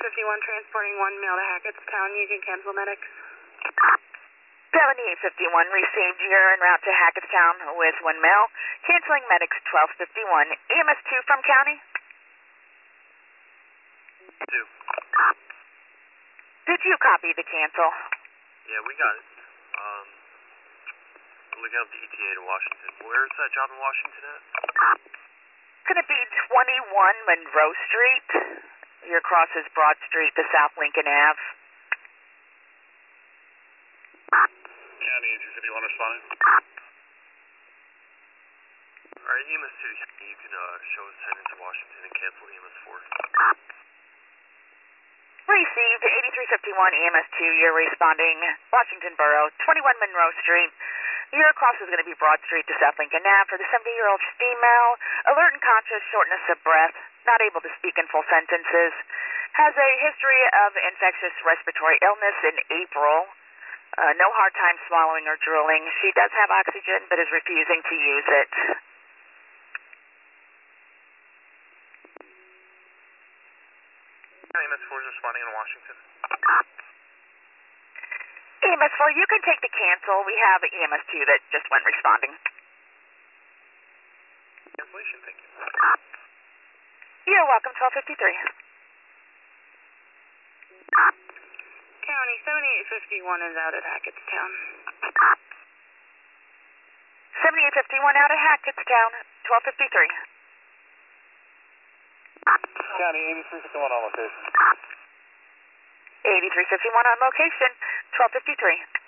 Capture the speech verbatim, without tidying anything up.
fifty-one transporting one male to Hackettstown. You can cancel medics. seventy-eight fifty-one received. You're en route to Hackettstown with one male. Canceling medics twelve fifty-one. E M S two from county? Two. Did you copy the cancel? Yeah, we got it. Um, we're looking up the E T A to Washington. Where's that job in Washington at? Gonna be twenty-one Monroe Street. Your cross is Broad Street to South Lincoln Ave. County E two fifty-one responding. Alright, E M S two, you can uh, show us heading to Washington and cancel E M S four. Received. eighty-three fifty-one E M S two, you're responding. Washington Borough, twenty-one Monroe Street. Your cross is going to be Broad Street to South Lincoln Ave for the seventy-year-old female. Alert and conscious, shortness of breath, not able to speak in full sentences. Has a history of infectious respiratory illness in April. Uh, no hard time swallowing or drooling. She does have oxygen, but is refusing to use it. E M S four is responding in Washington. E M S four, you can take the cancel. We have E M S two that just went responding. Cancellation, thank you. You're welcome, twelve fifty-three. County seventy-eight fifty-one is out at Hackettstown. seventy-eight fifty-one out of Hackettstown, twelve fifty-three. County eighty-three fifty-one on location. eighty-three fifty-one on location, twelve fifty-three.